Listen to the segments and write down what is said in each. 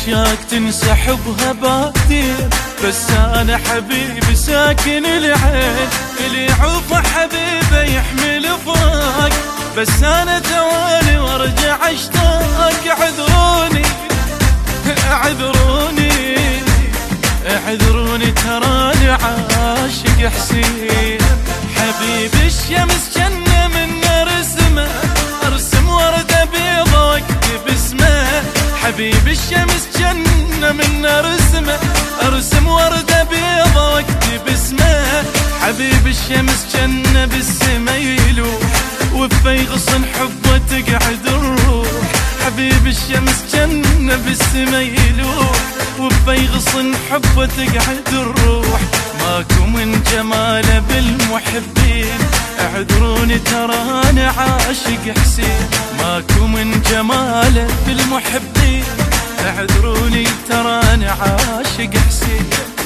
العشاق تنسحب هباتين، بس انا حبيبي ساكن العين، اللي يعوف حبيبه يحمل فراق، بس انا توالي وارجع اشتاق. اعذروني اعذروني اعذروني تراني عاشق حسين. حبيبي الشمس جنة من رسمه، ارسم وردة بيضا واكتب اسمه. حبيبي الشمس جنة من رسمه، ارسم وردة بيضا واكتب اسمه. حبيبي الشمس جنة بالسما يلوح، وفي غصن حبه تقعد الروح. حبيبي الشمس جنة بالسما يلوح، وفي غصن حبه تقعد الروح. ماكو من جماله بالمحبين، اعذروني ترى انا عاشق حسين. ماكو من جماله بالمحبين، اعذروني ترى انا عاشق حسين.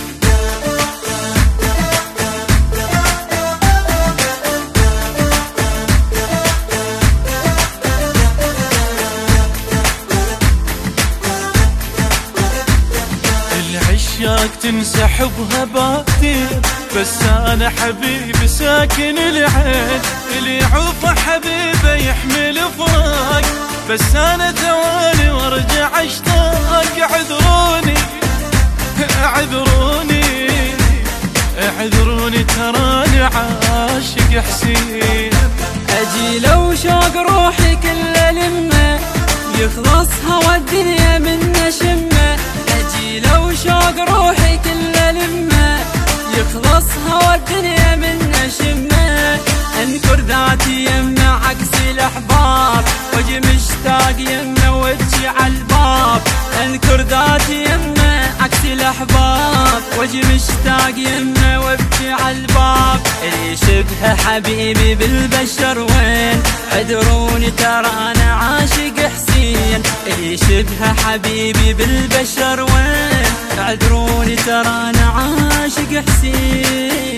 العشاق تنسحب هباتين، بس انا حبيبي ساكن العين، اللي يعوف حبيبه يحمل فراق، بس انا توالي وارجع اشتاق. اعذروني اعذروني اعذروني تراني عاشق حسين. اجي لو شوق روحي كل لمه، يخلص هوى الدنيا من شمه. اجي لو شوق روحي كل لمه، يخلص هوى الدنيا من شمه. انكر ذاتي يمه عكس الاحباب، واجي مشتاق يمه وابكي عالباب. انكر ذاتي يمه عكس الاحباب، واجي مشتاق يمه وابكي عالباب. اللي شبه حبيبي بالبشر وين؟ اعذروني ترى انا عاشق حسين. اللي شبه حبيبي بالبشر وين؟ اعذروني ترى انا عاشق حسين.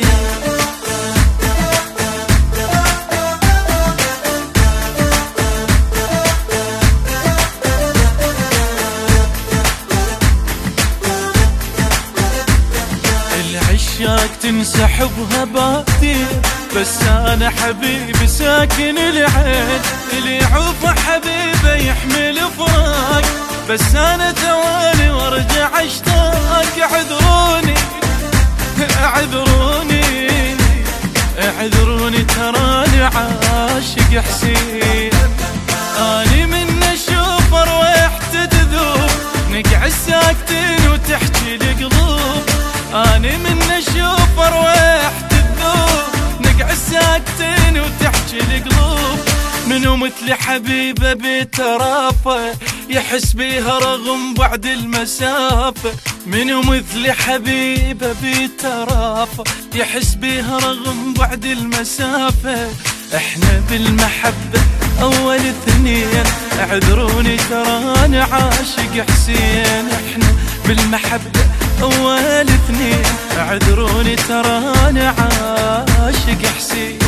العشاق تنسحب هباتين، بس انا حبيبي ساكن العين، اللي يعوف حبيبه يحمل فراق، بس انا توالي وارجع اشتاق. اعذروني اعذروني اعذروني تراني عاشق حسين. اني من اشوف رويحته تذوب، نقعد ساكتين وتحكي القلوب. اني من اشوف رويحته تذوب، نقعد ساكتين وتحكي القلوب. منو مثل حبيبه بترافه، يحس بيها رغم بعد المسافة. منو مثل حبيبه بترافه، يحس بيها رغم بعد المسافة. احنا بالمحبة اول اثنين، اعذروني ترى انا عاشق حسين. احنا بالمحبة اول اثنين، اعذروني ترى انا عاشق حسين.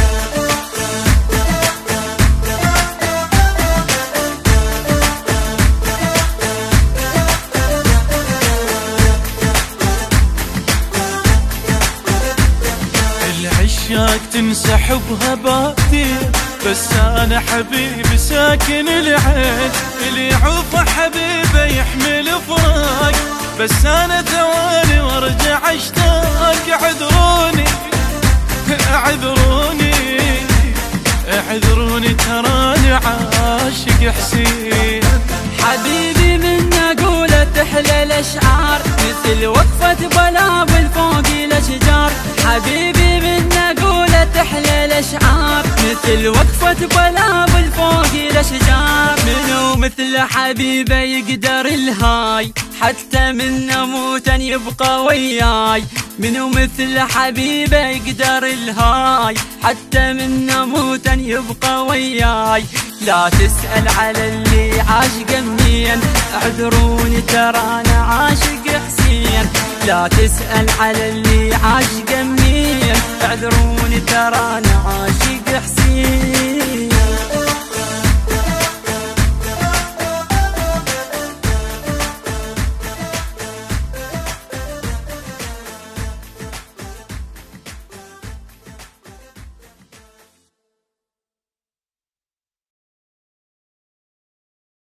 العشاق تنسحب هباتين، بس انا حبيبي ساكن العين، اللي يعوف حبيبه يحمل فراق، بس انا توالي وارجع اشتاق. اعذروني اعذروني اعذروني تراني عاشق حسين. حبيبي من اقوله تحلى الاشعار، مثل وقفة بلابل فوق الاشجار. حبيبي من اقوله تحلى الاشعار، مثل وقفة بلابل فوق الاشجار. منو مثل حبيبه يقدر الهاي، حتى من اموت يبقى وياي. منو مثل حبيبه يقدر الهاي، حتى من اموت يبقى وياي. لا تسأل على اللي عاشق منين، اعذروني ترى انا عاشق حسين. لا تسأل على اللي عاشق منين، اعذروني ترى انا عاشق حسين.